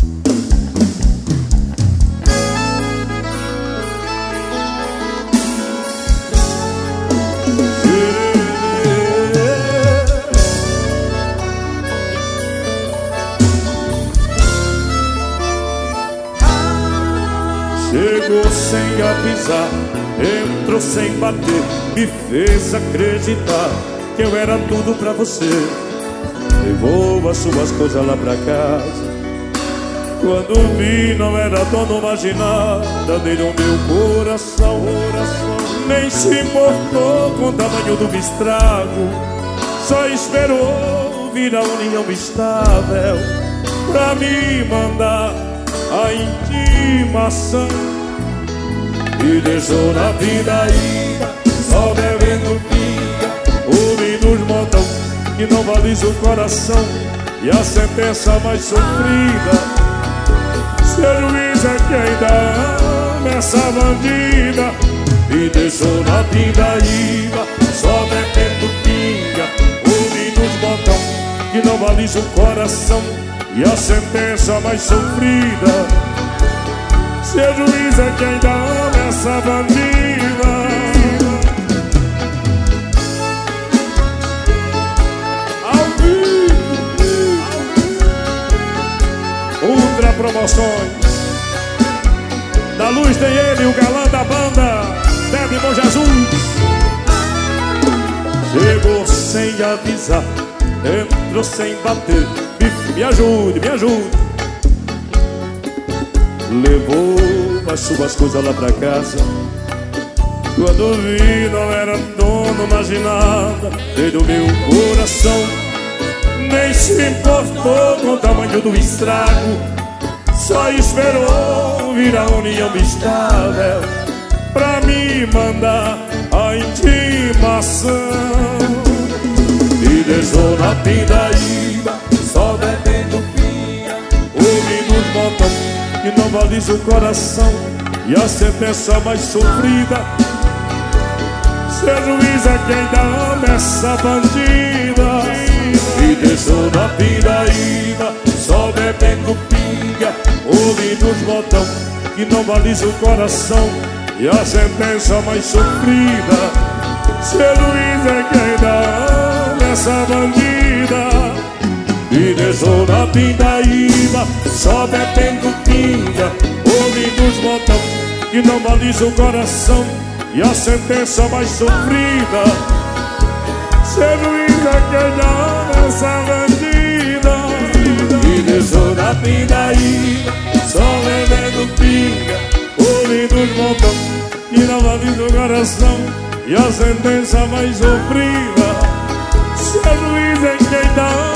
Chegou sem avisar, entrou sem bater, me fez acreditar que eu era tudo pra você. Levou as suas coisas lá pra casa. Quando vi, não era dono mais de nada, nem do meu coração. Nem se importou com o tamanho do estrago, só esperou vir a união estável pra me mandar a intimação. E deixou na vida ida, só bebendo pinga, ouvindo os montão que não baliza o coração. E a sentença mais sofrida, seu juiz é que ainda ama essa bandida. E deixou na pindaíba, só bebendo pinga, ouvindo os montão que não baliza o coração. E a sentença mais sofrida, seu juiz é que ainda ama essa bandida. Ao vivo, Ultra Promoções. Da luz tem ele, o galã da banda, Bebe Bom Jesus. Chegou sem avisar, entrou sem bater, me ajude, me ajude. Levou as suas coisas lá pra casa. Quando vi, não era dono mais de nada, nem do meu coração. Nem se importou com o tamanho do estrago, só esperou vir a união estável pra me mandar a intimação. E deixou na pindaíba, só bebendo pinga, ouvindo os montão que não baliza o coração. E a sentença mais sofrida, seu juiz é que ainda ama essa bandida. E deixou na pindaíba, só bebendo pinga, ouvindo os montão que não baliza o coração. E a sentença mais sofrida, seu juiz é que ainda ama essa bandida. E deixou na pindaíba, só bebendo pinga, ouvindo os montão que não baliza o coração. E a sentença mais sofrida, seu juiz é que ainda ama essa bandida. E deixou na pindaíba, só bebendo pinga, ouvindo os montão que não baliza o coração. E a sentença mais sofrida, seu juiz é que ainda ama